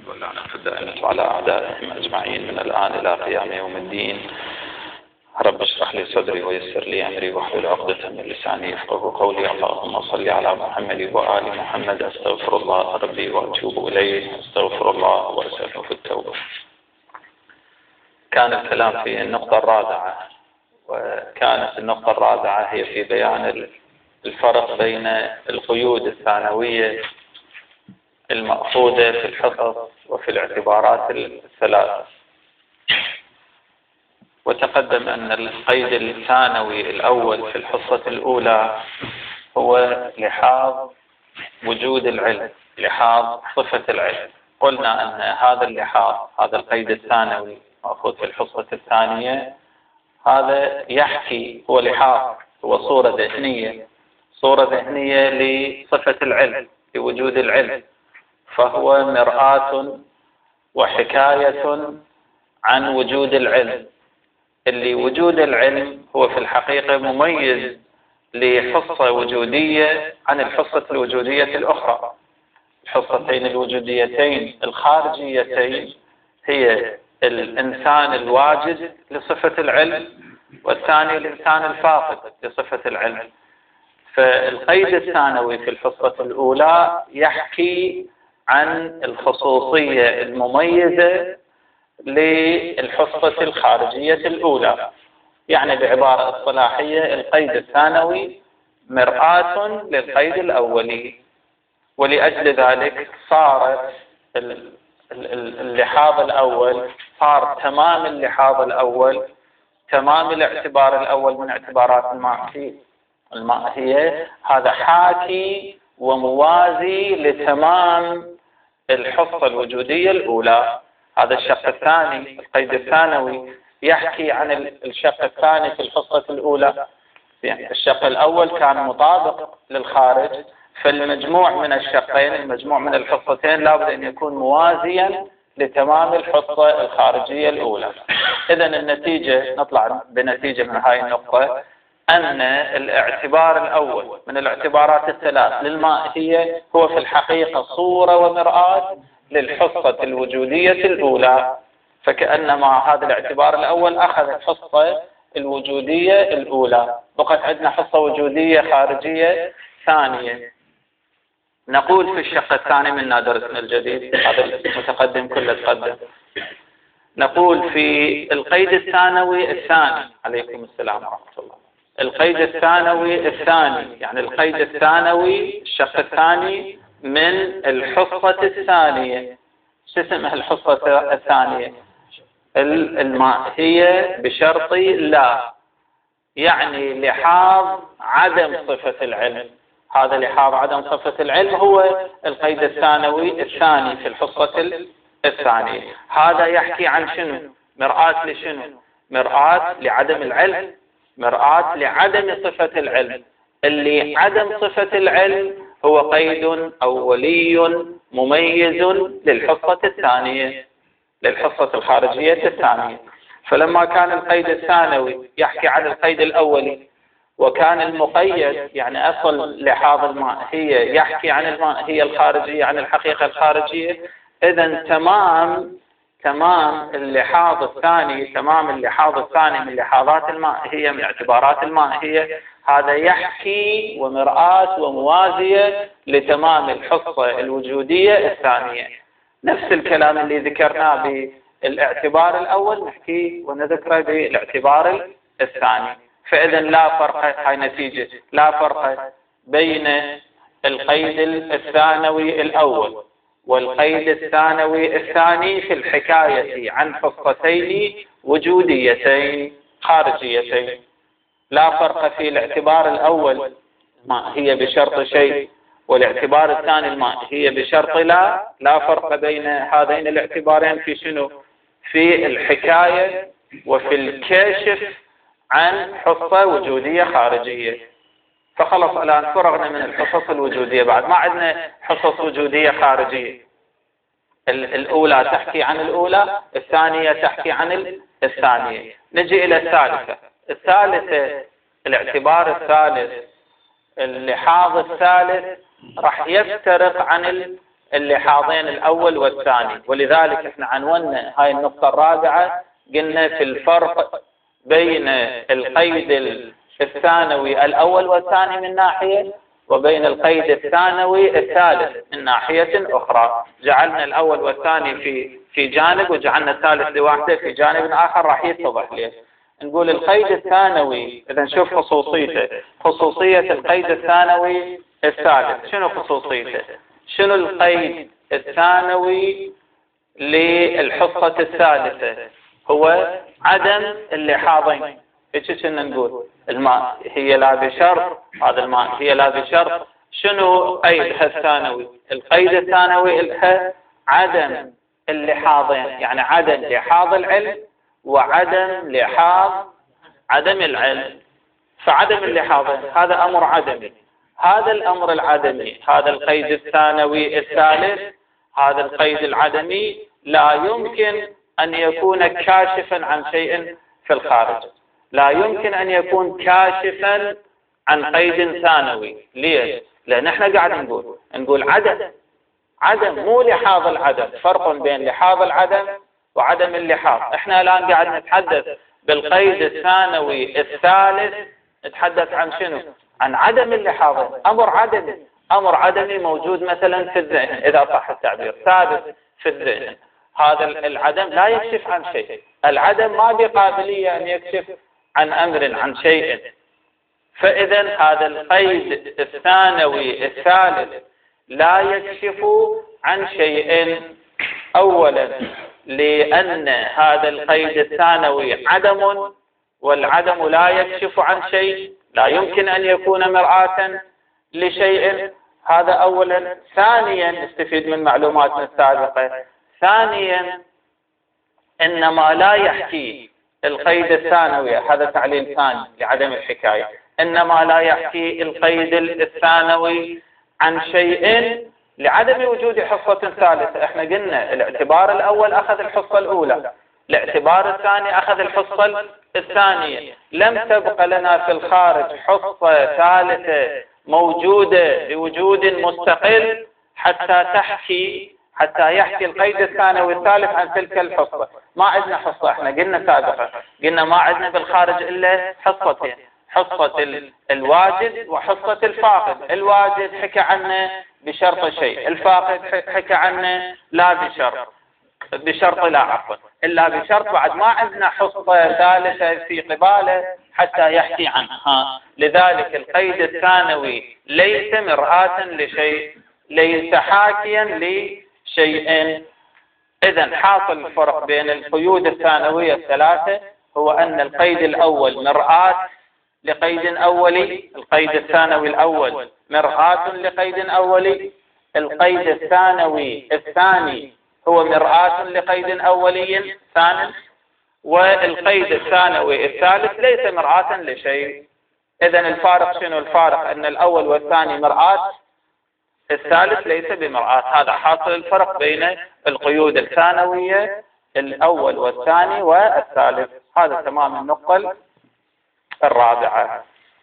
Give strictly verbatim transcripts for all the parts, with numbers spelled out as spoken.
واللعنة الدائمة على أعدائهم أجمعين من الآن إلى قيام يوم الدين. رب اشرح لي صدري ويسر لي أمري واحلل عقدة من لساني يفقهوا قولي. اللهم صل على محمد وآل محمد. أستغفر الله ربي وأتوب إليه. أستغفر الله وأسأله في التوبة. كان الكلام في النقطة الرابعة، وكانت النقطة الرابعة هي في بيان الفرق بين القيود الثانوية المأخوذة في الحصص وفي الاعتبارات الثلاثة. وتقدم أن القيد الثانوي الأول في الحصة الأولى هو لحاظ وجود العلم، لحاظ صفة العلم. قلنا أن هذا اللحاظ، هذا القيد الثانوي مأخوذ في الحصة الثانية، هذا يحكي، هو لحاظ، هو صورة ذهنية، صورة ذهنية لصفة العلم، لوجود العلم، فهو مرآة وحكاية عن وجود العلم، اللي وجود العلم هو في الحقيقة مميز لحصة وجودية عن الحصة الوجودية الأخرى. الحصتين الوجوديتين الخارجيتين هي الإنسان الواجد لصفة العلم، والثاني الإنسان الفاقد لصفة العلم. فالقيد الثانوي في الحصة الأولى يحكي عن الخصوصية المميزة للحصة الخارجية الأولى، يعني بعبارة اصطلاحية القيد الثانوي مرآة للقيد الأولي. ولأجل ذلك صارت اللحاظ الأول، صار تمام اللحاظ الأول، تمام الاعتبار الأول من اعتبارات الماهية الماهية هذا حاكي وموازي لتمام الحصة الوجودية الأولى. هذا الشق الثاني، القيد الثانوي يحكي عن الشق الثاني في الحصة الأولى. يعني الشق الأول كان مطابق للخارج، فالمجموع من الشقين، المجموع من الحصتين لابد أن يكون موازيا لتمام الحصة الخارجية الأولى. إذن النتيجة، نطلع بنتيجة من هاي النقطة، أن الاعتبار الأول من الاعتبارات الثلاث للماهية هو في الحقيقة صورة ومرآة للحصة الوجودية الأولى. فكأنما هذا الاعتبار الأول أخذ الحصة الوجودية الأولى، بقت عندنا حصة وجودية خارجية ثانية. نقول في الشق الثاني من درسنا الجديد، هذا المتقدم كله تقدم، نقول في القيد الثانوي الثاني، عليكم السلام ورحمة الله، القيد الثانوي الثاني، يعني القيد الثانوي الشق الثاني من الحصة الثانية. شو اسمها الحصة الثانية؟ الماهية بشرط لا، يعني لحاظ عدم صفة العلم. هذا لحاظ عدم صفة العلم هو القيد الثانوي الثاني في الحصة الثانية. هذا يحكي عن شنو؟ مرآة لشنو؟ مرآة لعدم العلم، مرآة لعدم صفة العلم. اللي عدم صفة العلم هو قيد أولي مميز للحصة الثانية، للحصة الخارجية الثانية. فلما كان القيد الثانوي يحكي عن القيد الأولي، وكان المقيد يعني أصل لحاظ الماهية يحكي عن الماهية الخارجية، عن الحقيقة الخارجية، إذن تمام تمام اللحاظ الثاني، تمام اللحاظ الثاني من لحاظات الماهية، من اعتبارات الماهية، هذا يحكي ومرآة وموازية لتمام الحصة الوجودية الثانية. نفس الكلام اللي ذكرناه بالاعتبار الأول نحكيه ونذكره بالاعتبار الثاني. فإذا لا فرق، هاي نتيجة، لا فرق بين القيد الثانوي الأول والقيد الثانوي الثاني في الحكاية عن حصتين وجوديتين خارجيتين. لا فرق في الاعتبار الأول ما هي بشرط شيء، والاعتبار الثاني ما هي بشرط لا. لا فرق بين هذين الاعتبارين في شنو؟ في الحكاية وفي الكشف عن حصة وجودية خارجية. فخلص الآن فرغنا من الحصص الوجودية، بعد ما عندنا حصص وجودية خارجية. الأولى تحكي عن الأولى، الثانية تحكي عن الثانية. نجي إلى الثالثة. الثالثة الاعتبار الثالث، اللحاظ الثالث راح يفترق عن اللحاظين الأول والثاني. ولذلك احنا عنونا هاي النقطة الرابعة، قلنا في الفرق بين القيد الثانوي الأول والثاني من ناحية، وبين القيد الثانوي الثالث من ناحية أخرى. جعلنا الأول والثاني في في جانب، وجعلنا الثالث لوحده في جانب آخر راح يتضح ليه. نقول القيد الثانوي، إذا نشوف خصوصيته، خصوصية القيد الثانوي الثالث شنو خصوصيته؟ شنو القيد الثانوي للحصة الثالثة؟ هو عدم اللحاظين. ايش كنا نقول؟ الماء هي لا بشرط، هذا الماء هي لا بشرط. شنو قيدها الثانوي؟ القيد الثانوي لها عدم اللحاظين، يعني عدم لحاظ العلم وعدم لحاظ عدم العلم. فعدم اللحاظين هذا أمر عدمي. هذا الأمر العدمي، هذا القيد الثانوي الثالث، هذا القيد العدمي لا يمكن أن يكون كاشفا عن شيء في الخارج، لا يمكن أن يكون كاشفا عن قيد ثانوي. ليش؟ لأن احنا قاعد نقول نقول عدم عدم مو لحاظ العدم. فرق بين لحاظ العدم وعدم اللحاظ. احنا الآن قاعد نتحدث بالقيد الثانوي الثالث، نتحدث عن شنو؟ عن عدم اللحاظ. أمر عدمي، أمر عدمي موجود مثلا في الذهن، إذا صح التعبير، ثابت في الذهن. هذا العدم لا يكشف عن شيء. العدم ما بقابلية أن يكشف عن أمر عن شيء. فإذا هذا القيد الثانوي الثالث لا يكشف عن شيء. أولا لأن هذا القيد الثانوي عدم، والعدم لا يكشف عن شيء، لا يمكن أن يكون مرآة لشيء. هذا أولا. ثانيا نستفيد من معلوماتنا السابقة، ثانيا إن ما لا يحكي القيد الثانوي، هذا تعليل ثاني لعدم الحكاية، إنما لا يحكي القيد الثانوي عن شيء لعدم وجود حصة ثالثة. احنا قلنا الاعتبار الأول أخذ الحصة الأولى، الاعتبار الثاني أخذ الحصة الثانية. لم تبق لنا في الخارج حصة ثالثة موجودة بوجود مستقل حتى تحكي حتى يحكي القيد الثانوي الثالث عن تلك الحصة. ما عندنا حصة. احنا قلنا سابقا، قلنا ما عندنا بالخارج إلا حصتين، حصة الواجد وحصة الفاقد. الواجد حكى عنه بشرط شيء، الفاقد حكى عنه لا بشرط، بشرط لا عفوا إلا بشرط. بعد ما عندنا حصة ثالثة في قباله حتى يحكي عنها. لذلك القيد الثانوي ليس مرآة لشيء، ليس حاكيا لشيء. إذن حاصل الفرق بين القيود الثانوية الثلاثة هو أن القيد الأول مرآة لقيد أولي، القيد الثانوي الأول مرآة لقيد أولي، القيد الثانوي الثاني هو مرآة لقيد أولي ثاني، والقيد الثانوي الثالث ليس مرآة لشيء. إذن الفارق شنو الفارق؟ أن الأول والثاني مرآة، الثالث ليس بمرآة. هذا حاصل الفرق بين القيود الثانوية الأول والثاني والثالث. هذا تمام النقطة الرابعة.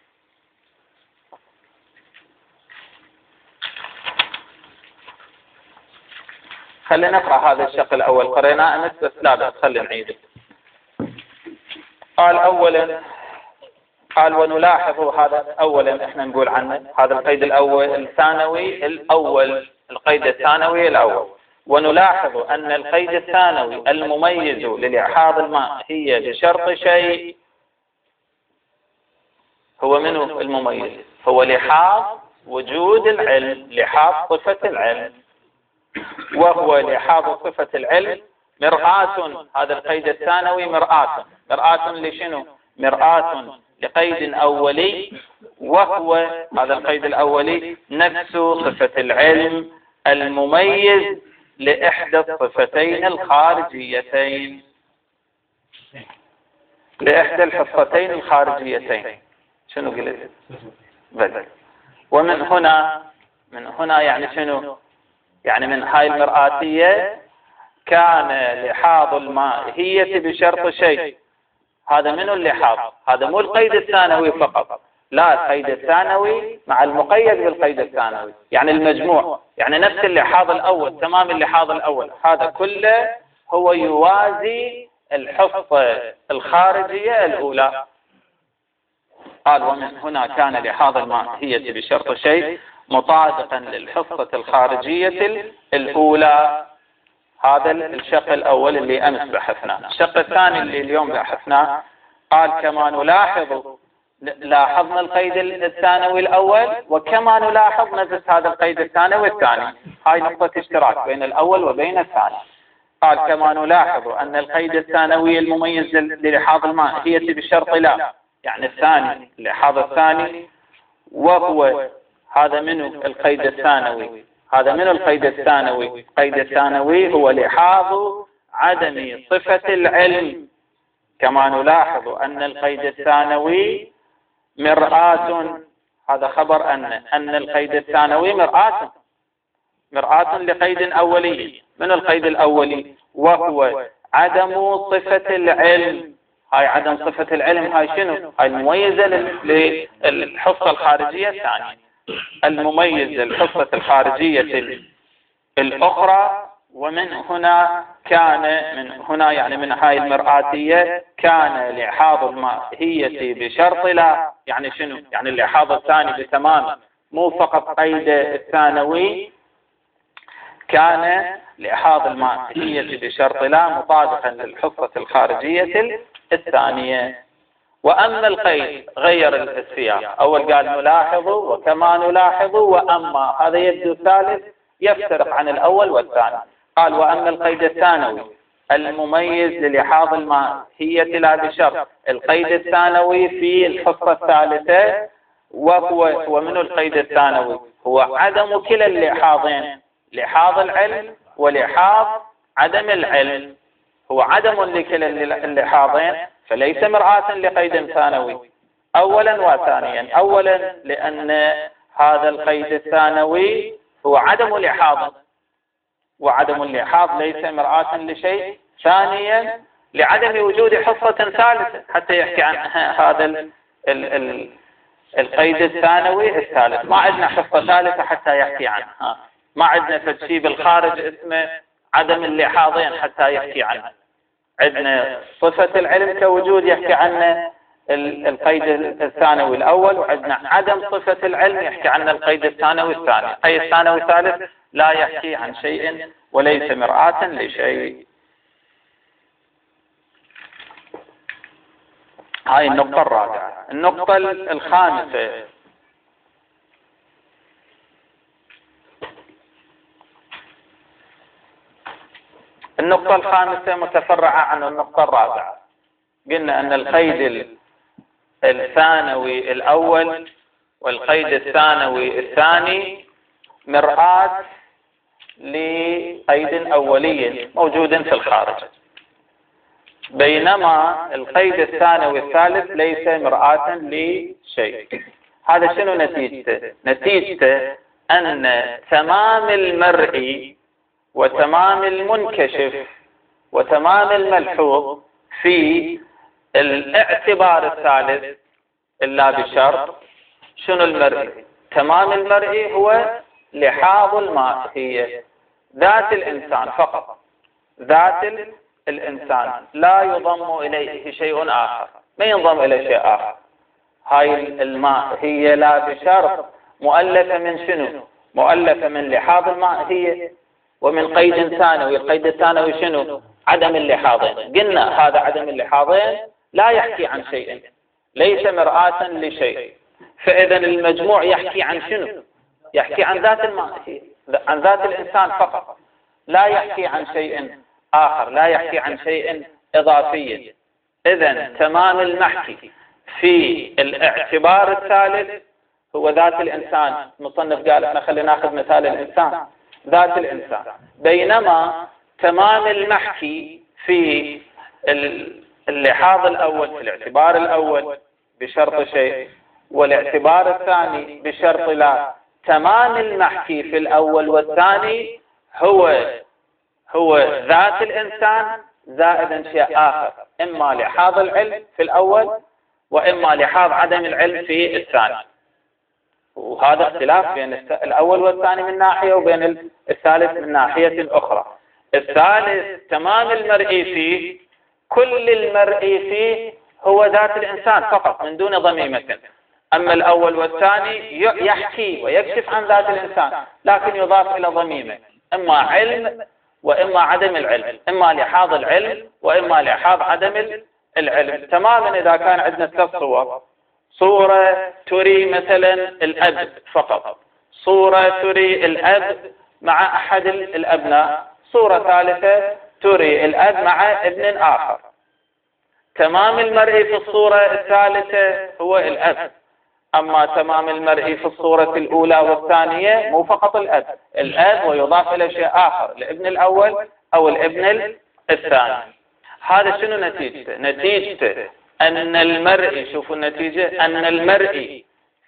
خلينا نقرأ هذا الشق الأول، قريناه أمس بس لا بس خلينا نعيده. قال أولا، قال ونلاحظ، هذا أولا إحنا نقول عنه هذا القيد الأول الثانوي الأول، القيد الثانوي الأول. ونلاحظ أن القيد الثانوي المميز للإعحاض الماء هي بشرط شيء. هو منه المميز؟ هو لحاظ وجود العلم، لحاظ صفة العلم، وهو لحاظ صفة العلم مرآة. هذا القيد الثانوي مرآة، مرآة لشنو؟ مرآة لقيد أولي، وهو هذا القيد الأولي نفس صفة العلم المميز لإحدى الصفتين الخارجيتين، لإحدى الحصتين الخارجيتين. شنو قلت؟ بدل. ومن هنا، من هنا يعني شنو؟ يعني من هاي المرآتية كان لحاظ الماهية بشرط شيء. هذا منه اللحاظ، هذا مو القيد الثانوي فقط، لا، القيد الثانوي مع المقيد بالقيد الثانوي، يعني المجموع، يعني نفس اللحاظ الأول، تمام اللحاظ الأول، هذا كله هو يوازي الحصة الخارجية الأولى. قال ومن هنا كان لحاظ الماهية بشرط شيء مطابقا للحصة الخارجية الأولى. هذا الشق الأول اللي أمس بحثناه. الشق الثاني اللي اليوم بحثناه قال كما نلاحظ، لاحظنا القيد الثانوي الأول وكما نلاحظ نجد هذا القيد الثانوي الثاني، هاي نقطة اشتراك بين الأول وبين الثاني. قال كما نلاحظ أن القيد الثانوي المميز للحاظ الماهية بالشرط لا، يعني الثاني اللحاظ الثاني، وهو هذا منه القيد الثانوي، هذا من القيد الثانوي. القيد الثانوي هو لحاظ عدم صفة العلم. كما نلاحظ أن القيد الثانوي مرآة، هذا خبر أن أن القيد الثانوي مرآة مرآة لقيد أولي. من القيد الأولي وهو عدم صفة العلم. هاي عدم صفة العلم هاي شنو؟ هاي المميزة للحصة الخارجية الثانية، المميز للحصة الخارجية الأخرى. ومن هنا كان، من هنا يعني من هاي المرآتية، كان لحاظ الماهية بشرط لا، يعني شنو؟ يعني اللحاظ الثاني بتمام، مو فقط قيد الثانوي. كان لحاظ الماهية بشرط لا مطابقا للحصة الخارجية الثانية. وأما القيد غير السياق، أول قال نلاحظ وكما نلاحظ وأما، هذا يبدو ثالث يفترق عن الأول والثاني. قال وأما القيد الثانوي المميز للحاظ الماهية لا بشرط، القيد الثانوي في الحصة الثالثة، وهو ومن القيد الثانوي هو عدم كلا اللحاظين، لحاظ العلم ولحاظ عدم العلم، هو عدم لكلا اللحاظين، فليس مرآة لقيد ثانوي أولا وثانيا. أولا لأن هذا القيد الثانوي هو عدم لحاظ، وعدم اللحاظ ليس مرآة لشيء. ثانيا لعدم وجود حصة ثالثة حتى يحكي عن هذا ال ال ال القيد الثانوي الثالث. ما عندنا حصة ثالثة حتى يحكي عنها، ما عندنا فشي بالخارج اسمه عدم اللحاظين حتى يحكي عنه. عندنا صفة العلم كوجود يحكي عنه القيد الثانوي الأول، وعندنا عدم صفة العلم يحكي عنه القيد الثانوي الثاني. القيد الثانوي الثالث لا يحكي عن شيء وليس مرآة لشيء. هاي النقطة الرابعة. النقطة الخامسة النقطة الخامسة متفرعة عن النقطة الرابعة. قلنا أن القيد الثانوي الأول والقيد الثانوي الثاني مرآة لقيد أولي موجود في الخارج، بينما القيد الثانوي الثالث ليس مرآة لشيء. هذا شنو نتيجته؟ نتيجته أن تمام المرئي وتمام المنكشف وتمام الملحوظ في الاعتبار الثالث إلا بشرط. شنو المرئي؟ تمام المرئي هو لحاظ الماهية، ذات الإنسان فقط، ذات الإنسان، لا يضم إليه شيء آخر، ما ينضم إلى شيء آخر. هاي الماهية لا بشرط مؤلفة من شنو؟ مؤلفة من لحاظ الماهية ومن قيد ثانوي. القيد الثانوي شنو؟ عدم اللحاظين. قلنا هذا عدم اللحاظين لا يحكي عن شيء، ليس مرآة لشيء. فإذا المجموع يحكي عن شنو؟ يحكي عن ذات الماهية، عن ذات الإنسان فقط، لا يحكي عن شيء آخر، لا يحكي عن شيء إضافي. إذا تمام المحكي في الاعتبار الثالث هو ذات الإنسان. مصنف قال احنا خلينا ناخذ مثال الإنسان، ذات الإنسان. بينما تمام المحكي في اللحاظ الأول، في الاعتبار الأول بشرط شيء، والاعتبار الثاني بشرط لا. تمام المحكي في الأول والثاني هو هو ذات الإنسان زائدا شيء آخر، إما لحاظ العلم في الأول وإما لحاظ عدم العلم في الثاني. وهذا اختلاف بين الأول والثاني من ناحية، وبين الثالث من ناحية أخرى. الثالث تمام المرئي فيه، كل المرئي فيه هو ذات الإنسان فقط من دون ضميمة. أما الأول والثاني يحكي ويكشف عن ذات الإنسان، لكن يضاف إلى ضميمة، إما علم وإما عدم العلم، إما لحاظ العلم وإما لحاظ عدم العلم. تماما إذا كان عندنا ثلاث صور، صورة تري مثلا الأب فقط، صورة تري الأب مع أحد الأبناء، صورة ثالثة تري الأب مع ابن آخر. تمام المرئي في الصورة الثالثة هو الأب، أما تمام المرئي في الصورة الأولى والثانية مو فقط الأب، الأب ويضاف إلى شيء آخر، الابن الأول أو الابن الثاني. هذا شنو نتيجته؟ نتيجته أن المرئي، شوفوا النتيجة، أن المرئي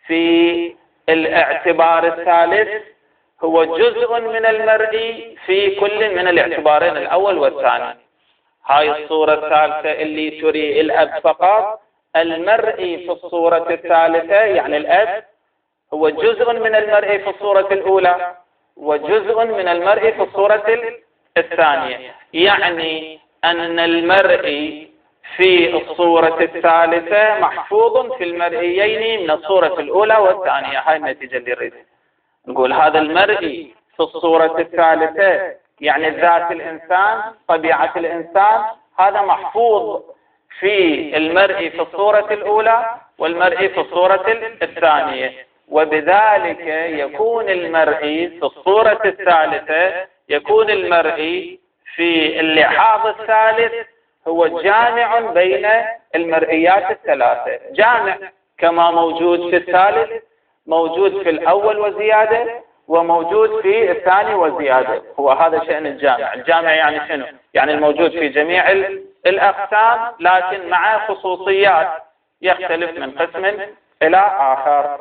في الاعتبار الثالث هو جزء من المرئي في كل من الاعتبارين الأول والثاني. هاي الصورة الثالثة اللي تري الأب فقط، المرئي في الصورة الثالثة يعني الأب هو جزء من المرئي في الصورة الأولى وجزء من المرئي في الصورة الثانية. يعني أن المرئي في الصورة الثالثة محفوظ في المرئيين من الصورة الأولى والثانية. هاي النتيجة اللي نريد نقول، هذا المرئي في الصورة الثالثة يعني ذات الإنسان، طبيعة الإنسان، هذا محفوظ في المرئي في الصورة الأولى والمرئي في الصورة الثانية، وبذلك يكون المرئي في الصورة الثالثة، يكون المرئي في اللحاظ الثالث هو جامع بين المرئيات الثلاثة، جامع كما موجود في الثالث موجود في الأول وزيادة، وموجود في الثاني وزيادة. هو هذا شأن الجامع. الجامع يعني شنو؟ يعني الموجود في جميع الأقسام لكن مع خصوصيات يختلف من قسم إلى آخر.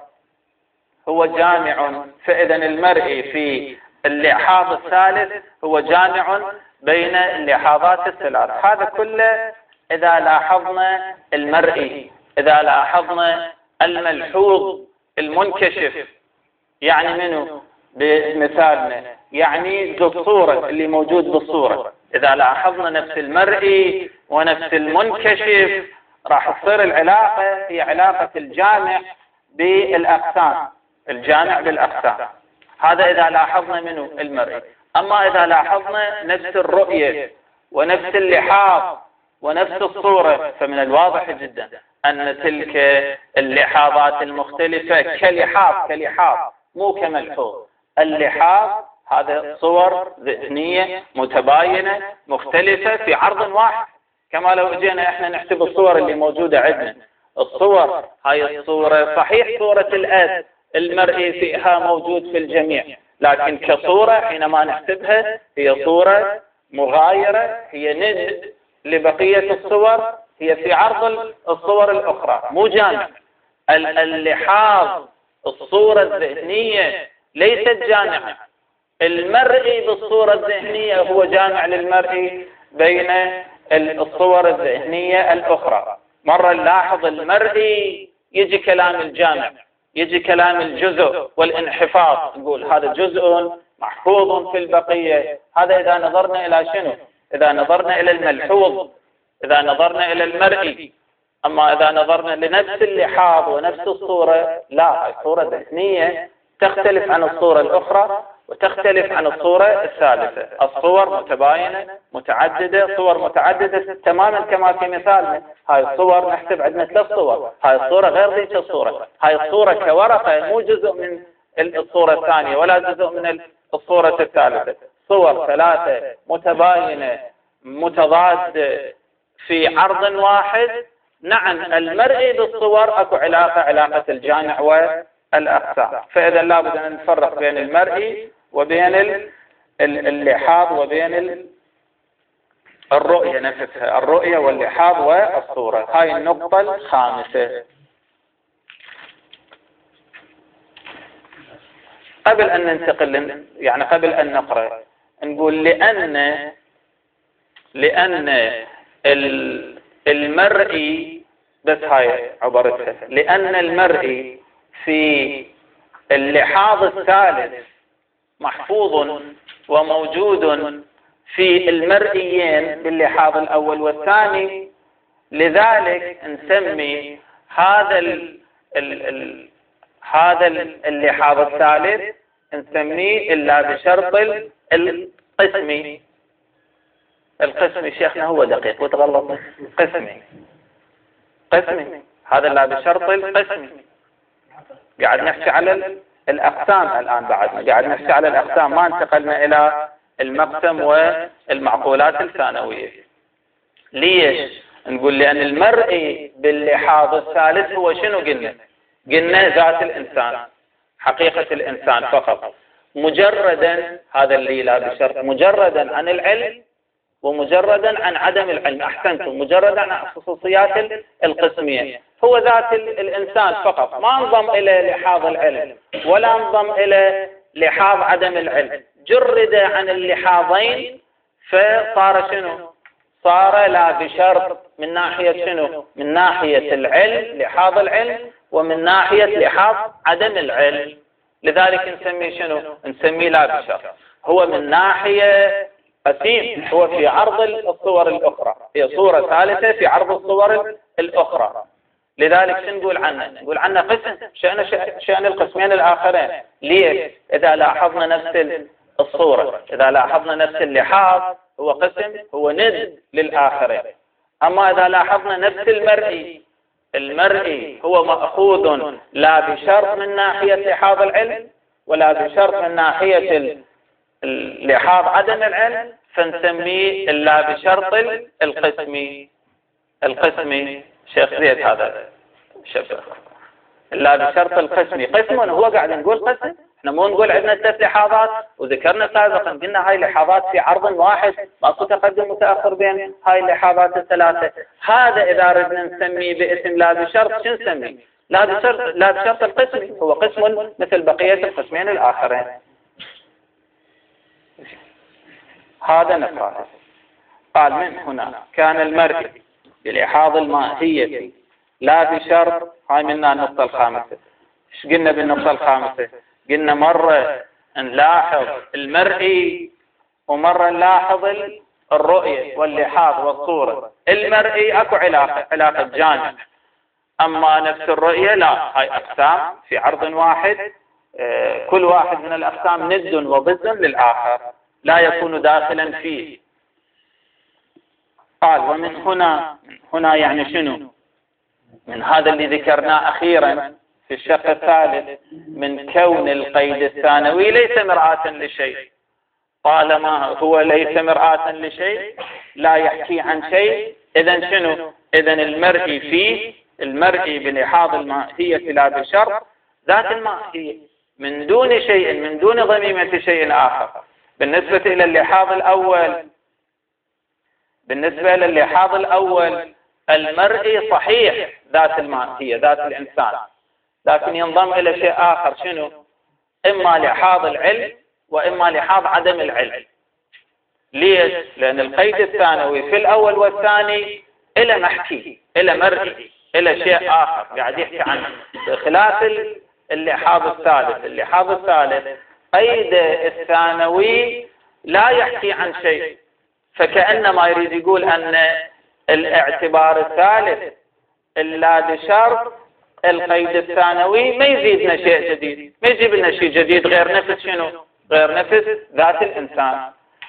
هو جامع، فإذا المرئي في اللحاظ الثالث هو جامع بين اللحاظات الثلاث. هذا كله إذا لاحظنا المرئي، إذا لاحظنا الملحوظ المنكشف. يعني منه بمثالنا، يعني ذو الصورة اللي موجود بالصورة، إذا لاحظنا نفس المرئي ونفس المنكشف راح تصير العلاقة هي علاقة الجامع بالأقسام، الجامع بالأقسام. هذا إذا لاحظنا منه المرئي. أما إذا لاحظنا نفس الرؤية ونفس اللحاظ ونفس الصورة، فمن الواضح جدا أن تلك اللحاظات المختلفة كلحاظ كلحاظ مو كملحوظ. اللحاظ هذا صور ذهنية متباينة مختلفة في عرض واحد، كما لو اجينا احنا نحسب الصور اللي موجودة عندنا. الصور هاي الصورة صحيح صورة الأب المرئي فيها موجود في الجميع، لكن كصورة حينما نحسبها هي صورة مغايرة، هي ند لبقية الصور، هي في عرض الصور الأخرى، مو جامع. اللحاظ الصورة الذهنية ليست جامعة. المرئي بالصورة الذهنية هو جامع للمرئي بين الصور الذهنية الأخرى. مرة نلاحظ المرئي يجي كلام الجامع، يجي كلام الجزء والانحفاظ، نقول هذا جزء محفوظ في البقية. هذا إذا نظرنا إلى شنو؟ إذا نظرنا إلى الملحوظ، إذا نظرنا إلى المرئي. أما إذا نظرنا لنفس اللحاظ ونفس الصورة، لا، الصورة الذهنية تختلف عن الصورة الأخرى وتختلف عن الصورة الثالثة. الصور متباينة متعددة، صور متعددة تماما كما في مثالنا. هاي الصور نحسب عندنا ثلاث صور، هاي الصورة غير ذيك الصورة. هاي الصورة كورقة مو جزء من الصورة الثانية ولا جزء من الصورة الثالثة. صور ثلاثة متباينة متضادة في عرض واحد. نعم المرئي بالصور اكو علاقة، علاقة الجامع والأقسام. فإذا لابد أن نفرق بين المرئي وبين اللحاظ وبين الرؤية نفسها، الرؤية واللحاظ والصورة. هاي النقطة الخامسة. قبل أن ننتقل، يعني قبل أن نقرأ، نقول لأن لأن المرئي بس هاي عبرتها، لأن المرئي في اللحاظ الثالث محفوظ وموجود في المرئيين باللحاظ الأول والثاني، لذلك نسمي هذا ال ال ال هذا اللحاظ الثالث نسميه إلا بشرط القسمي. القسمي شيخنا هو دقيق وتغلط، قسمي قسمي هذا إلا بشرط القسمي. قاعد نحكي على الأقسام الآن، بعد قاعد نحكي على الأقسام، ما انتقلنا إلى المقسم والمعقولات الثانوية. ليش؟ نقول لأن المرئي باللحاظ الثالث هو شنو قلنا؟ قلنا ذات الإنسان، حقيقة الإنسان فقط، مجردا، هذا اللي لا بشرط، مجردا عن العلم ومجردا عن عدم العلم. أحسنتم، مجردا عن خصوصيات القسمية، هو ذات الإنسان فقط، ما انضم إلى لحاظ العلم ولا انضم إلى لحاظ عدم العلم، جرد عن اللحاظين فصار شنو؟ صار لا بشرط من ناحية شنو؟ من ناحية العلم، لحاظ العلم، ومن ناحية لحاظ عدم العلم. لذلك نسميه شنو؟ نسميه لا بشرط. هو من ناحية قسيم، هو في عرض الصور الأخرى، هي صورة ثالثة في عرض الصور الأخرى. لذلك شو نقول عنه؟ نقول عنه قسم، شأن شأن القسمين الآخرين. ليش؟ إذا لاحظنا نفس الصورة، إذا لاحظنا نفس اللحاظ، هو قسم، هو ند للآخرين. أما إذا لاحظنا نفس المرئي، المرئي هو مأخوذ لا بشرط من ناحية لحاظ العلم ولا بشرط من ناحية لحاظ عدم العلم، فنسميه إلا بشرط القسمي. القسمي شيخ زيد هذا شبه إلا بشرط القسمي. قسم هو قاعد نقول قسم، احنا مو نقول عندنا ثلاث لحاظات، وذكرنا سابقا قلنا هاي لحاظات في عرض واحد، ماكو تقدم متأخر بين هاي اللحاظات الثلاثة. هذا إذا ردنا نسميه باسم لا بشرط، شو نسميه؟ لا بشرط لا بشرط القسمي، هو قسم مثل بقية القسمين الآخرين. هذا نفاذ. قال من هنا كان المرئي بلحاظ الماهية لا بشرط. هاي منا النقطة الخامسة. ايش قلنا بالنقطة الخامسة؟ قلنا مرة نلاحظ المرئي ومرة نلاحظ الرؤية واللحاظ والصورة. المرئي اكو علاقة علاقة جانب، اما نفس الرؤية لا، هاي اقسام في عرض واحد، كل واحد من الاقسام ند وضد للآخر، لا يكون داخلا فيه. قال ومن هنا، هنا يعني شنو؟ من هذا اللي ذكرناه أخيرا في الشق الثالث، من كون القيد الثانوي ليس مرآة لشيء. طالما هو ليس مرآة لشيء، لا يحكي عن شيء، إذن شنو؟ إذن المرئي فيه، المرئي بلحاظ الماهية لا بشرط، ذات الماهية من دون شيء، من دون ضميمة شيء آخر. بالنسبة إلى اللحاظ الأول، بالنسبة للحاظ الأول المرئي صحيح ذات الماهية، ذات الإنسان، لكن ينضم إلى شيء آخر، شنو؟ إما لحاظ العلم وإما لحاظ عدم العلم. ليش؟ لأن القيد الثانوي في الأول والثاني إلى محكي، إلى مرئي، إلى شيء آخر قاعد يحكي عنه، بخلاف اللحاظ الثالث. اللحاظ الثالث قيد الثانوي لا يحكي عن شيء، فكأنما يريد يقول أن الاعتبار الثالث إلا بشرط القيد الثانوي ما يزيدنا شيء جديد، ما يجيب لنا شيء جديد غير نفس شنو؟ غير نفس ذات الإنسان.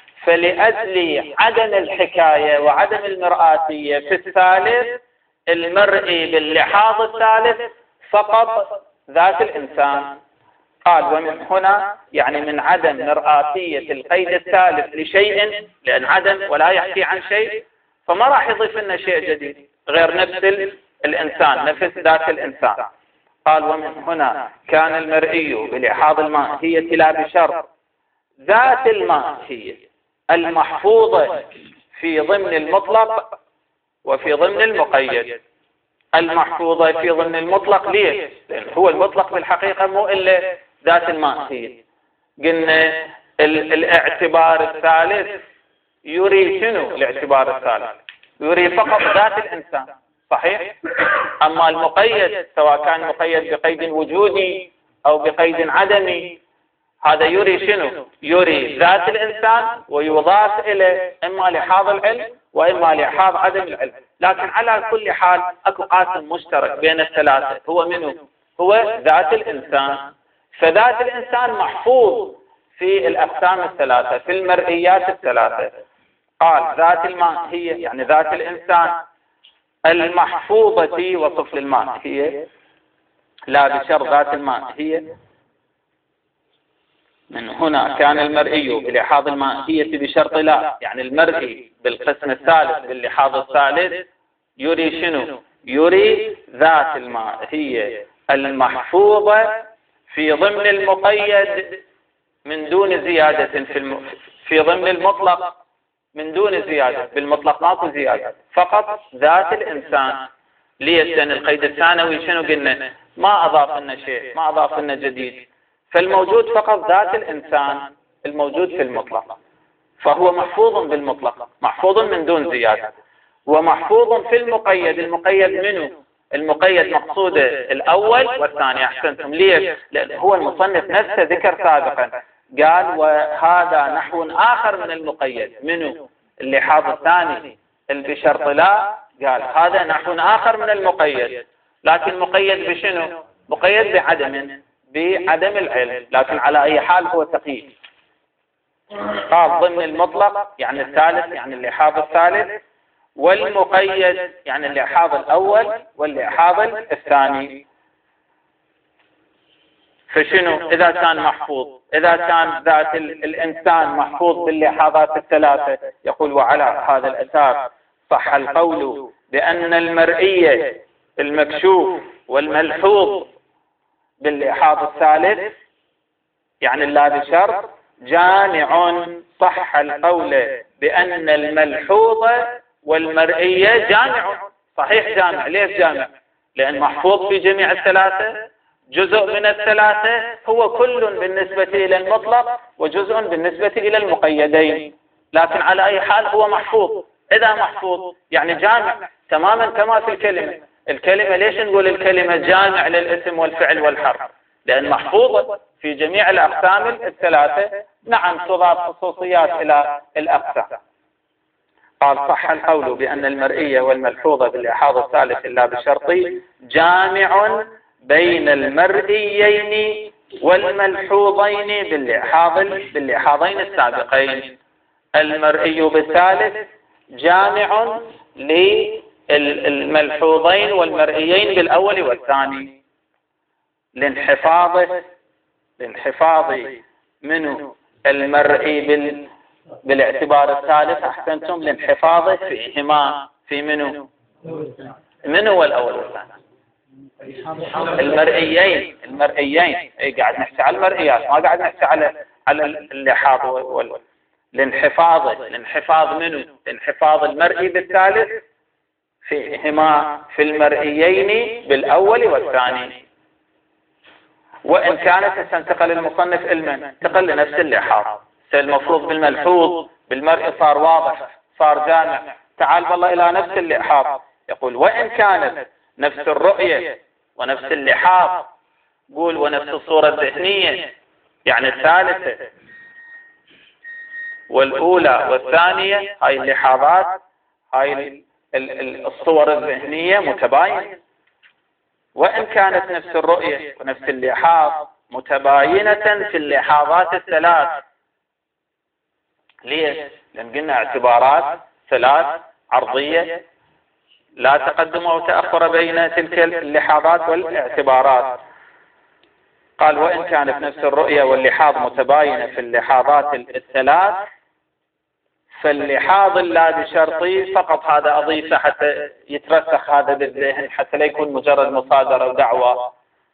فلأجل عدم الحكاية وعدم المرآتية في الثالث، المرئي باللحاظ الثالث فقط ذات الإنسان. قال ومن هنا يعني من عدم مرآتية القيد الثالث لشيء، لأن عدم ولا يحكي عن شيء، فما راح يضيف لنا شيء جديد غير نفس الإنسان، نفس ذات الإنسان. قال ومن هنا كان المرئي بلحاظ الماهية لا بشرط ذات الماهية المحفوظة في ضمن المطلق وفي ضمن المقيد. المحفوظة في ضمن المطلق ليش؟ لأن هو المطلق بالحقيقة مو إلا ذات الماهية. قلنا الاعتبار الثالث يري شنو؟ الاعتبار الثالث يري فقط ذات الإنسان، صحيح؟ أما المقيد سواء كان مقيد بقيد وجودي أو بقيد عدمي هذا يري شنو؟ يري ذات الإنسان ويضاف إليه إما لحاظ العلم وإما لحاظ عدم العلم، لكن على كل حال أكو قاسم مشترك بين الثلاثة هو منه؟ هو ذات الإنسان. فذات الإنسان محفوظ في الأقسام الثلاثة، في المرئيات الثلاثة. قال ذات الماهية يعني ذات الإنسان المحفوظة وصف للماهية لا بشرط ذات الماهية. من هنا كان المرئي بلحاظ الماهية بشرط لا، يعني المرئي بالقسم الثالث باللحاظ الثالث يري شنو؟ يري ذات الماهية المحفوظة في ضمن المقيد من دون زيادة في الم... في ضمن المطلق من دون زيادة. بالمطلق ماكو زيادة، فقط ذات الإنسان. ليش؟ لأن القيد الثانوي شنو قلنا؟ ما أضاف لنا شيء، ما أضاف لنا جديد، فالموجود فقط ذات الإنسان الموجود في المطلق، فهو محفوظ بالمطلق، محفوظ من دون زيادة، ومحفوظ في المقيد. المقيد منه؟ المقيد مقصوده الأول والثاني. أحسنتم. ليش؟ لأن هو المصنف نفسه ذكر سابقا قال وهذا نحو آخر من المقيد. منه؟ اللحاظ الثاني اللي بشرط لا، قال هذا نحو آخر من المقيد، لكن مقيد بشنو؟ مقيد بعدم بعدم العلم، لكن على أي حال هو تقييد. قال ضمن المطلق يعني الثالث، يعني اللحاظ الثالث، والمقيد يعني اللحاظ الأول واللحاظ الثاني. فشنو إذا كان محفوظ؟ إذا كان ذات الإنسان محفوظ باللحاظات الثلاثة، يقول وعلى هذا الأساس صح القول بأن المرئي المكشوف والملحوظ باللحاظ الثالث يعني لا بشرط جامع. صح القول بأن الملحوظ والمرئية جامع. صحيح جامع. ليش جامع؟ لأن محفوظ في جميع الثلاثة، جزء من الثلاثة، هو كل بالنسبة إلى المطلق وجزء بالنسبة إلى المقيدين، لكن على أي حال هو محفوظ. إذا محفوظ يعني جامع تماما كما في الكلمة. الكلمة ليش نقول الكلمة جامع للاسم والفعل والحرف؟ لأن محفوظة في جميع الأقسام الثلاثة. نعم تضاف خصوصيات إلى الأقسام. قال صح القول بأن المرئية والملحوظة باللحاظ الثالث إلا بشرطي جامع بين المرئيين والملحوظين باللحاظ باللحاظين السابقين. المرئي بالثالث جامع للملحوظين والمرئيين بالأول والثاني لانحفاظه لانحفاظ منه المرئي بال بالاعتبار الثالث. أحسنتم. لانحفاظه فيهما في منه منه والأول والثاني المرئيين المرئيين اي قاعد نحكي على المرئيات، ما قاعد نحكي على على اللحاظ وال الانحفاظ الانحفاظ منه انحفاظ المرئي بالثالث فيهما في المرئيين بالأول والثاني. وإن كانت تنتقل المصنف علما انتقل لنفس اللحاظ. المفروض بالملحوظ بالمرئي صار واضح، صار جامع. تعال والله إلى نفس اللحاظ، يقول وإن كانت نفس الرؤية ونفس اللحاظ، قول ونفس الصورة الذهنية يعني الثالثة والأولى والثانية، هاي اللحاظات هاي الصور الذهنية متباينة. وإن كانت نفس الرؤية ونفس اللحاظ متباينة في اللحاظات الثلاث. ليش؟ لأن قلنا اعتبارات ثلاث عرضية لا تقدم أو تأخر بين تلك اللحاظات والاعتبارات. قال وإن كانت نفس الرؤية واللحاظ متباينة في اللحاظات الثلاث فاللحاظ لا بشرطي فقط. هذا أضيفه حتى يترسخ هذا بالذهن، حتى لا يكون مجرد مصادرة ودعوة.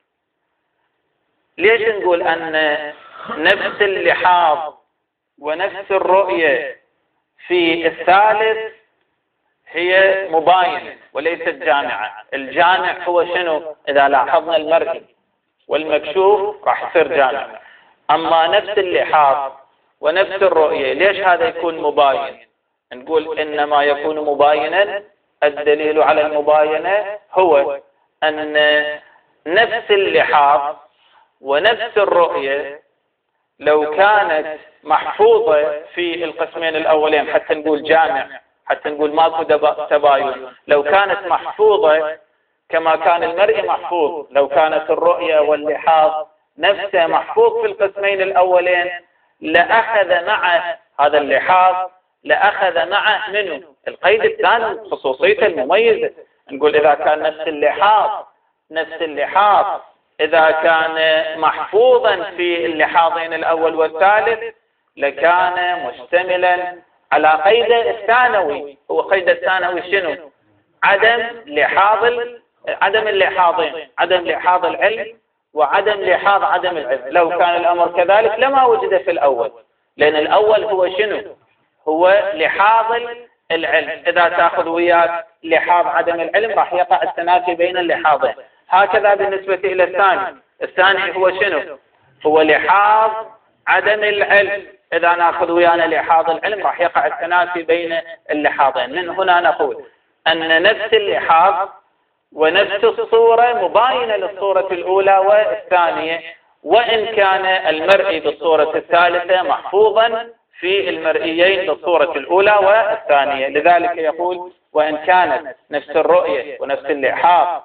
ليش نقول أن نفس اللحاظ ونفس الرؤية في الثالث هي مباينة وليست جامعة؟ الجامع هو شنو؟ إذا لاحظنا المرئي والمكشوف راح يصير جامع. أما نفس اللحاظ ونفس الرؤية ليش هذا يكون مباين؟ نقول إنما يكون مباينا، الدليل على المباينة هو أن نفس اللحاظ ونفس الرؤية لو كانت محفوظة في القسمين الأولين، حتى نقول جامع، حتى نقول ماكو تباين، لو كانت محفوظة كما كان المرئي محفوظ، لو كانت الرؤية واللحاظ نفسه محفوظ في القسمين الأولين، لأخذ معه هذا اللحاظ، لأخذ معه منه القيد الثاني خصوصيته المميزة. نقول إذا كان نفس اللحاظ نفس اللحاظ إذا كان محفوظا في اللحاظين الأول والثالث لكان مشتملا على قيد الثانوي. هو قيد الثانوي شنو؟ عدم لحاظ عدم اللحاظين، عدم لحاظ العلم وعدم لحاظ عدم العلم. لو كان الأمر كذلك لما وجد في الأول، لأن الأول هو شنو؟ هو لحاظ العلم. إذا تأخذ وياك لحاظ عدم العلم راح يقع التنافي بين اللحاظين. هكذا بالنسبة إلى الثاني، الثاني هو شنو؟ هو لحاظ عدم العلم. إذا نأخذ ويانا لحاظ العلم راح يقع التنافي بين اللحاظين. من هنا نقول أن نفس اللحاظ ونفس الصورة مباينة للصورة الأولى والثانية، وإن كان المرئي بالصورة الثالثة محفوظا في المرئيين بالصورة الأولى والثانية. لذلك يقول وإن كانت نفس الرؤية ونفس اللحاظ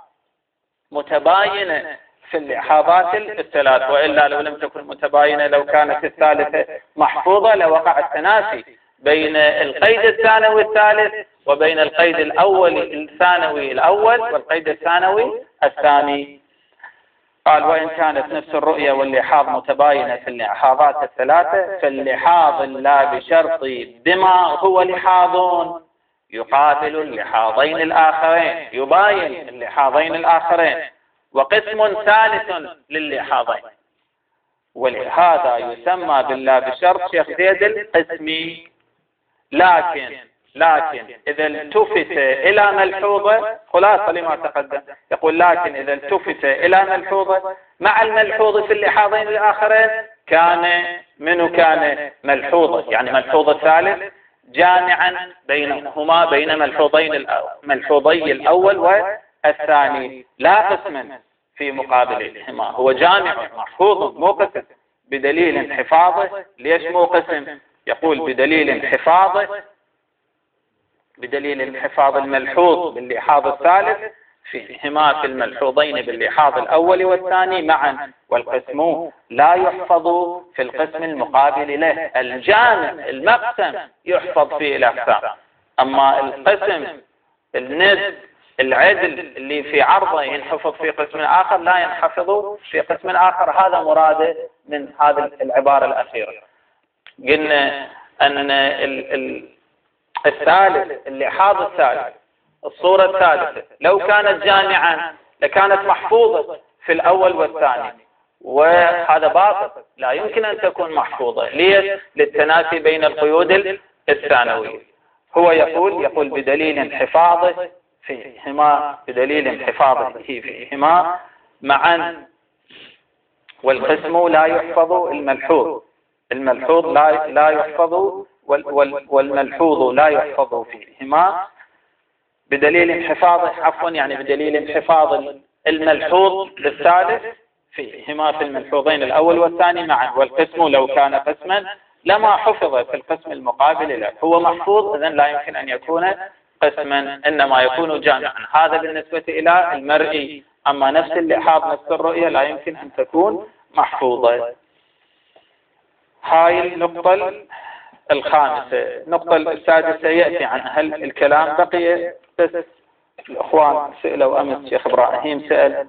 متباينة في اللحاظات الثلاث، وإلا لو لم تكن متباينة لو كانت الثالثة محفوظة لوقع التنافي بين القيد الثانوي الثالث وبين القيد الأول الثانوي الأول والقيد الثانوي الثاني. قال وإن كانت نفس الرؤية واللحاظ متباينة في اللحاظات الثلاثة فاللحاظ لا بشرط بما هو لحاظ يقابل اللحاظين الآخرين، يباين اللحاظين الآخرين، وقسم ثالث لللحاظين، ولهذا يسمى بالله بشرط شيخ زيد القسمي. لكن لكن إذا التفت إلى ملحوظة، خلاصة لما تقدم، يقول لكن إذا التفت إلى ملحوظة مع الملحوظ في اللحاظين الآخرين كان منه كان ملحوظة، يعني ملحوظ الثالث جامعا بينهما بين ملحوظين ملحوظي الأول والثاني، لا قسما في مقابلهما، هو جامع محفوظ مو قسم بدليل انحفاظه. ليش مو قسم؟ يقول بدليل انحفاظه، بدليل انحفاظ الملحوظ باللحاظ الثالث فيهما في الملحوظين باللحاظ الأول والثاني معا، والقسم لا يحفظ في القسم المقابل له. الجامع المقسم يحفظ فيه الأقسام، أما القسم النسب العدل اللي في عرضه ينحفظ في قسم آخر لا ينحفظ في قسم آخر. هذا مراده من هذه العبارة الأخيرة. قلنا أن ال ال الثالث اللحاظ الثالث الصورة الثالثة لو كانت جامعا لكانت محفوظة في الأول والثاني، وهذا باطل، لا يمكن أن تكون محفوظة. ليش؟ للتنافي بين القيود الثانوية. هو يقول يقول بدليل انحفاظه فيهما بدليل انحفاظه فيهما معا، والقسم لا يحفظ الملحوظ الملحوظ لا لا يحفظ والملحوظ لا يحفظ فيهما بدليل انحفاظه، عفوا يعني بدليل انحفاظ الملحوظ بالثالث فيهما في الملحوظين الأول والثاني معا، والقسم لو كان قسما لما حفظ في القسم المقابل له. هو محفوظ إذن لا يمكن أن يكون قسما، إنما يكون جامعا. هذا بالنسبة إلى المرئي. أما نفس اللحاظ نفس الرؤية لا يمكن أن تكون محفوظة. هاي النقطة الخامسة. النقطة السادسة يأتي عنها الكلام، بقي بس الأخوان سئلوا أمس. شيخ إبراهيم سأل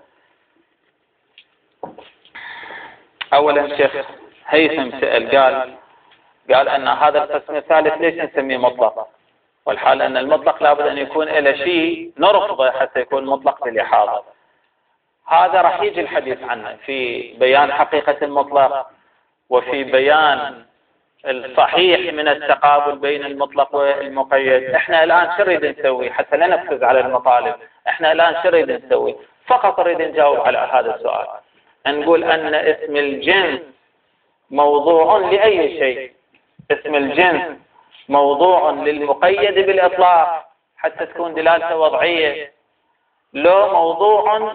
أولا، شيخ هيثم سأل قال قال أن هذا القسم الثالث ليش نسميه مطلق، والحال أن المطلق لابد أن يكون إلى شيء نرفضه حتى يكون مطلق بالإحاطة. هذا راح يجي الحديث عنه في بيان حقيقة المطلق وفي بيان الصحيح من التقابل بين المطلق والمقيد. احنا الآن شو نريد نسوي حتى لا نفرز على المطالب؟ احنا الآن شو نريد نسوي؟ فقط نريد نجاوب على هذا السؤال، نقول أن اسم الجنس موضوع لأي شيء. اسم الجنس موضوع للمقيد بالإطلاق حتى تكون دلالته وضعية، له موضوع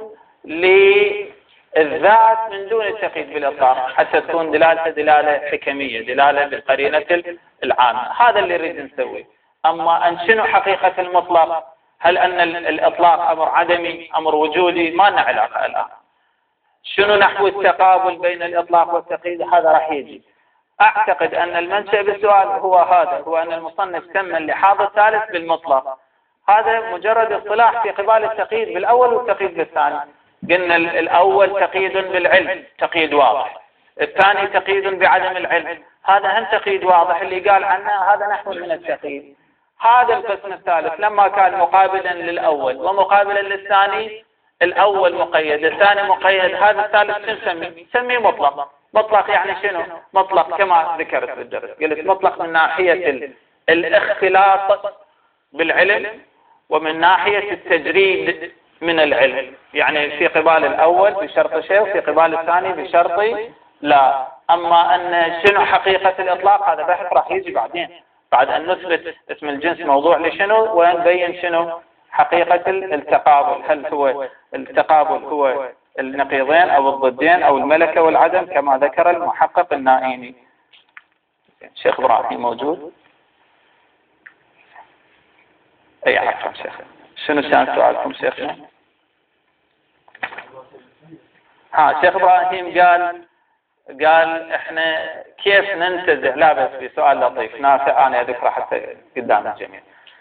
للذات من دون التقييد بالإطلاق حتى تكون دلالته دلالة حكمية، دلالة بالقرينة العامة. هذا اللي نريد نسويه. أما أن شنو حقيقة المطلق، هل أن الإطلاق أمر عدمي أمر وجودي، ما لنا علاقة الآن. شنو نحو التقابل بين الإطلاق والتقييد، هذا راح يجي. أعتقد أن المنشأ بالسؤال هو هذا، هو أن المصنف سمى اللحاظ الثالث بالمطلق. هذا مجرد اصطلاح في قبال التقييد بالأول والتقييد بالثاني. قلنا الأول تقييد بالعلم، تقييد واضح. الثاني تقييد بعدم العلم، هذا هم تقييد واضح اللي قال عنه هذا نحو من التقييد. هذا القسم الثالث لما كان مقابلا للأول ومقابلا للثاني، الأول مقيد الثاني مقيد، هذا الثالث شو نسميه؟ نسميه مطلق. مطلق يعني شنو؟ مطلق كما ذكرت في الدرس، قلت مطلق من ناحية الاختلاط بالعلم ومن ناحية التجريد من العلم، يعني في قبال الأول بشرط شيء وفي قبال الثاني بشرط لا. أما أن شنو حقيقة الإطلاق هذا بحث راح يجي بعدين، بعد أن نثبت اسم الجنس موضوع لشنو ونبين شنو حقيقة التقابل. هل هو التقابل هو النقيضين أو الضدين أو الملكة والعدم كما ذكر المحقق النائيني. شيخ إبراهيم موجود؟ أي عفوا شيخ. شنو كان سؤالكم شيخنا؟ ها شيخ إبراهيم قال قال احنا كيف ننتزع، لا بس في سؤال لطيف نافع انا اذكره حتى قدام الجميع.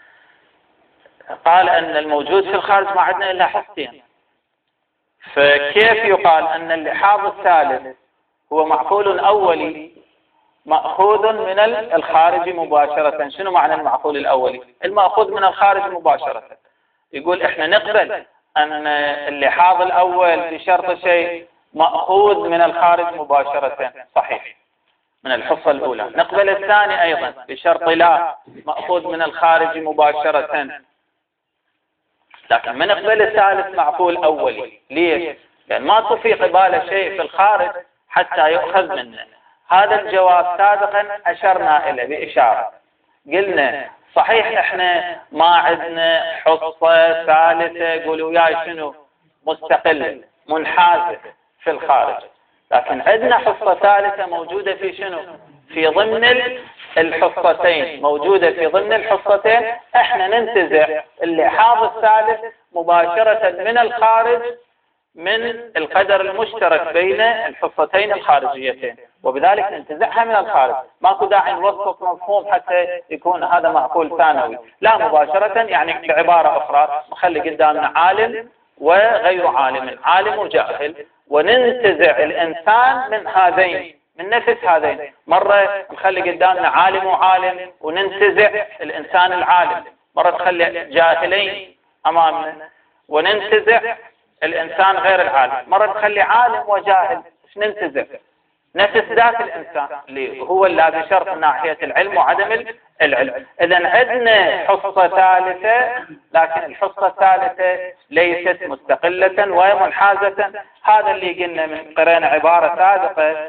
قال ان الموجود في الخارج ما عندنا الا حسين، فكيف يقال ان اللحاظ الثالث هو معقول اولي مأخوذ من الخارج مباشرة؟ شنو معنى المعقول الاولي؟ المأخوذ من الخارج مباشرة. يقول احنا نقبل ان اللحاظ الاول بشرط شيء مأخوذ من الخارج مباشرة، صحيح، من الحصة الأولى. نقبل الثاني أيضا بشرط لا مأخوذ من الخارج مباشرة، لكن ما نقبل الثالث معقول أولي. ليش؟ لأن ما تفي قبال شيء في الخارج حتى يؤخذ منه. هذا الجواب سابقا أشرنا إليه بإشارة، قلنا صحيح احنا ما عندنا حصة ثالثة قولوا وياي شنو مستقلة منحازة في الخارج، لكن عندنا حصة ثالثة موجودة في شنو؟ في ضمن الحصتين، موجودة في ضمن الحصتين. احنا ننتزع اللحاظ الثالث مباشرة من الخارج من القدر المشترك بين الحصتين الخارجيتين، وبذلك ننتزعها من الخارج. ماكو داعي نوصف مفهوم حتى يكون هذا معقول ثانوي، لا مباشرة. يعني بعبارة أخرى نخلي قدامنا عالم وغير عالم، عالم وجاهل، وننتزع الإنسان من هذين، من نفس هذين. مرة نخلي قدامنا عالم وعالم وننتزع الإنسان العالم، مرة نخلي جاهلين أمامنا وننتزع الإنسان غير العالم، مرة نخلي عالم وجاهل ننتزع نفس ذات الإنسان اللي هو اللي بشرط ناحية العلم وعدم العلم. إذن عندنا حصة ثالثة، لكن الحصة الثالثة ليست مستقلة ومنحازة. هذا اللي قلنا من قرأنا عبارة سابقة،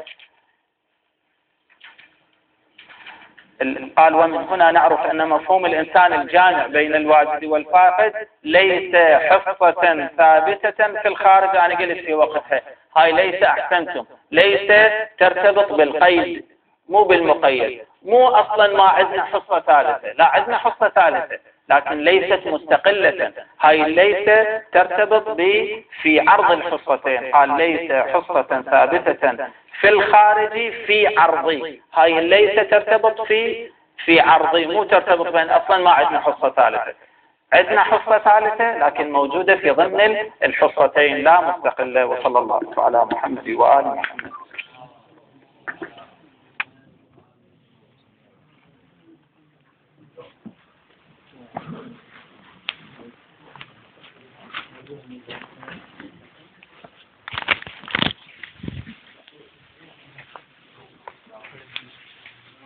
قال ومن هنا نعرف أن مفهوم الإنسان الجامع بين الواجد والفاقد ليس حصة ثابتة في الخارج. أنا قلت في وقتها هاي ليس، أحسنتم، ليس ترتبط بالقيد مو بالمقيد. مو أصلا ما عندنا حصة ثالثة، لا عندنا حصة ثالثة لكن ليست مستقلة. هاي ليس ترتبط ب في عرض الحصتين، قال ليس حصة ثابتة في الخارج في عرضي. هاي ليس ترتبط في في عرضي، مو ترتبط بين، أصلا ما عندنا حصة ثالثة. عندنا حصة ثالثة لكن موجودة في ضمن الحصتين لا مستقلة. وصلى الله على محمد وآل محمد.